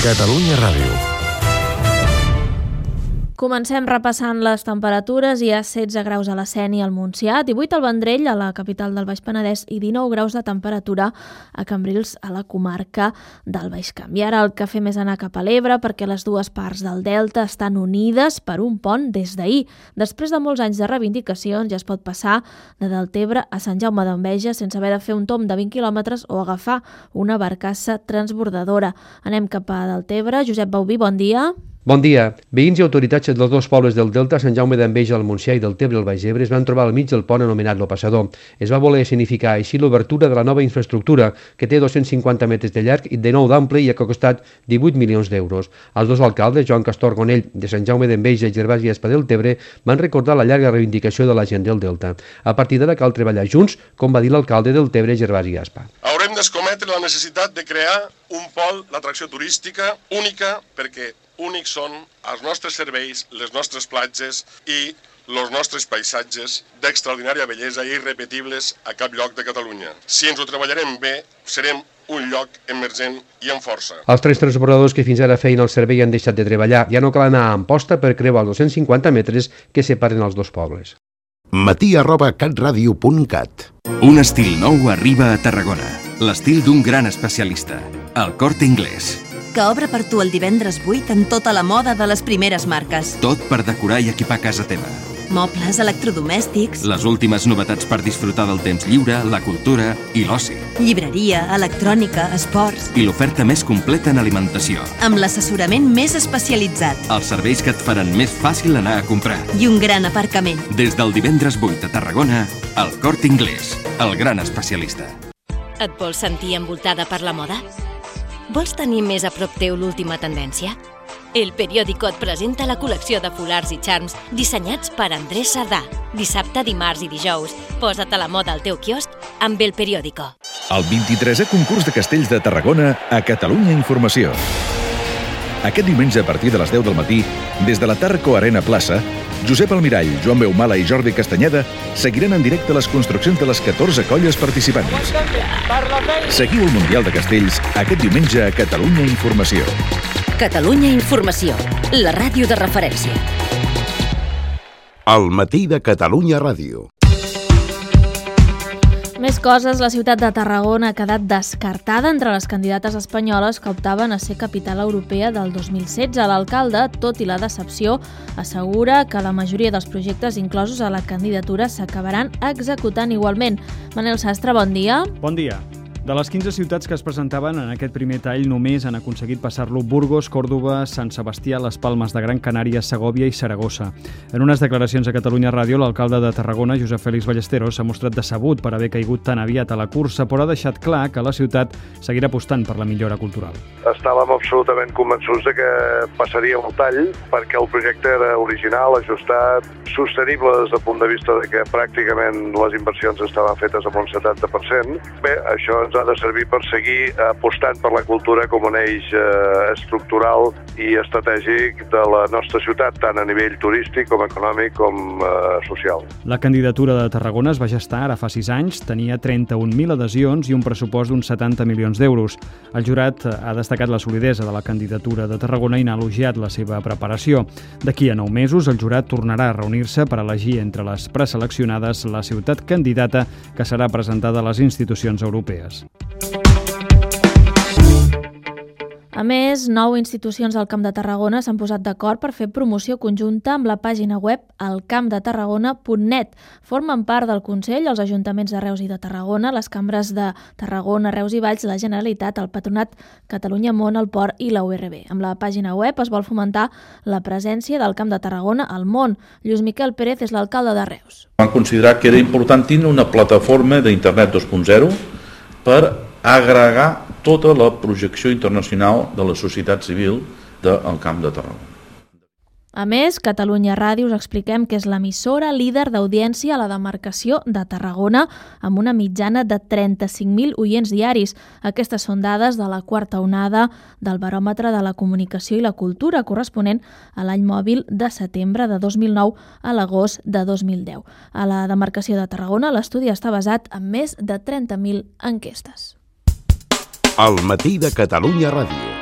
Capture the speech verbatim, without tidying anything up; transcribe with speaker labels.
Speaker 1: Catalunya Ràdio.
Speaker 2: Comencem repassant les temperatures. Hi ha setze graus a la Sénia, al Montsià, divuit al Vendrell, a la capital del Baix Penedès, i dinou graus de temperatura a Cambrils, a la comarca del Baix Camp. I ara el que fem és anar cap a l'Ebre, perquè les dues parts del Delta estan unides per un pont des d'ahir. Després de molts anys de reivindicacions, ja es pot passar de Deltebre a Sant Jaume d'Enveja sense haver de fer un tomb de vint quilòmetres o agafar una barcassa transbordadora. Anem cap a Deltebre. Josep Bauví, bon dia.
Speaker 3: Bon dia. Veïns i autoritats dels dos pobles del Delta, Sant Jaume d'Enveja, el Montsià i Deltebre, el Baix Ebre, es van trobar al mig del pont anomenat Lo Passador. Es va voler significar així l'obertura de la nova infraestructura, que té dos-cents cinquanta metres de llarg i de nou d'ample i que ha costat divuit milions d'euros. Els dos alcaldes, Joan Castor Gonell, de Sant Jaume d'Enveja, i Gervasi Aspa, Deltebre, van recordar la llarga reivindicació de la gent del Delta. A partir d'ara cal treballar junts, com va dir l'alcalde del Deltebre, Gervasi Aspa.
Speaker 4: Haurem d'escometre la necessitat de crear un pol d'atracció turística única, perquè únics són els nostres serveis, les nostres platges i els nostres paisatges d'extraordinària bellesa i irrepetibles a cap lloc de Catalunya. Si ens ho treballarem bé, serem un lloc emergent i amb força.
Speaker 3: Els tres transbordadors que fins ara feien el servei han deixat de treballar. Ja no cal anar a Amposta per creuar els dos-cents cinquanta metres que separen els dos pobles.
Speaker 1: matí arroba catradio punt cat.
Speaker 5: Un estil nou arriba a Tarragona. L'estil d'un gran especialista, el Corte Inglés.
Speaker 6: Que obre per tu el divendres vuit amb tota la moda de les primeres marques.
Speaker 5: Tot per decorar i equipar casa teva.
Speaker 6: Mobles, electrodomèstics,
Speaker 5: Les últimes novetats per disfrutar del temps lliure, la cultura i l'oci.
Speaker 6: llibreria, electrònica, esports,
Speaker 5: I l'oferta més completa en alimentació.
Speaker 6: amb l'assessorament més especialitzat
Speaker 5: Els serveis que et faran més fàcil anar a comprar.
Speaker 6: i un gran aparcament.
Speaker 5: Des del divendres vuit a Tarragona, el Corte Inglés, el gran especialista.
Speaker 7: Et vols sentir envoltada per la moda? Vols tenir més a prop teu l'última tendència? El Periódico et presenta la col·lecció de folars i charms dissenyats per Andrés Sardà. Dissabte, dimarts i dijous, posa't a la moda al teu quiosc amb El Periódico.
Speaker 8: El vint-i-tresè concurs de castells de Tarragona a Catalunya Informació. Aquest diumenge a partir de les deu del matí, des de la Tarco Arena Plaça, Josep Almirall, Joan Beumala i Jordi Castanyeda seguiran en directe les construccions de les catorze colles participants. Seguiu el Mundial de Castells aquest diumenge a Catalunya Informació.
Speaker 7: Catalunya Informació, la ràdio de referència.
Speaker 1: El matí de Catalunya Ràdio.
Speaker 2: Més coses, la ciutat de Tarragona ha quedat descartada entre les candidates espanyoles que optaven a ser capital europea del dos mil setze. L'alcalde, tot i la decepció, assegura que la majoria dels projectes inclosos a la candidatura s'acabaran executant igualment. Manel Sastre, bon dia.
Speaker 9: Bon dia. De les quinze ciutats que es presentaven en aquest primer tall, només han aconseguit passar-lo Burgos, Còrdova, Sant Sebastià, Les Palmes de Gran Canària, Segòvia i Saragossa. En unes declaracions a Catalunya Ràdio, l'alcalde de Tarragona, Josep Félix Ballesteros, s'ha mostrat decebut per haver caigut tan aviat a la cursa, però ha deixat clar que la ciutat seguirà apostant per la millora cultural.
Speaker 10: Estàvem absolutament convençuts de que passaríem el tall perquè el projecte era original, ajustat, sostenible des del punt de vista de que pràcticament les inversions estaven fetes amb un setanta per cent. Bé, això ens ha de servir per seguir apostant per la cultura com un eix eh, estructural i estratègic de la nostra ciutat, tant a nivell turístic com econòmic com eh, social.
Speaker 9: La candidatura de Tarragona es va gestar ara fa sis anys, tenia trenta-un mil adhesions i un pressupost d'uns setanta milions d'euros. El jurat ha destacat la solidesa de la candidatura de Tarragona i n'ha elogiat la seva preparació. D'aquí a nou mesos, el jurat tornarà a reunir-se per elegir entre les preseleccionades la ciutat candidata que serà presentada a les institucions europees.
Speaker 2: A més, nou institucions al Camp de Tarragona s'han posat d'acord per fer promoció conjunta amb la pàgina web elcampdetarragona punt net. Formen part del Consell els ajuntaments de Reus i de Tarragona, les cambres de Tarragona, Reus i Valls, la Generalitat, el Patronat Catalunya Món, el Port i la U R B. Amb la pàgina web es vol fomentar la presència del Camp de Tarragona al món. Lluís Miquel Pérez és l'alcalde de Reus.
Speaker 11: Van considerar que era important tenir una plataforma d'internet dos punt zero per agregar tota la projecció internacional de la societat civil del Camp de Tarragona.
Speaker 2: A més, Catalunya Ràdio us expliquem que és l'emissora líder d'audiència a la demarcació de Tarragona, amb una mitjana de trenta-cinc mil oients diaris. Aquestes són dades de la quarta onada del Baròmetre de la Comunicació i la Cultura, corresponent a l'any mòbil de setembre de dos mil nou a l'agost de dos mil deu. A la demarcació de Tarragona, l'estudi està basat en més de trenta mil enquestes.
Speaker 1: El matí de Catalunya Ràdio.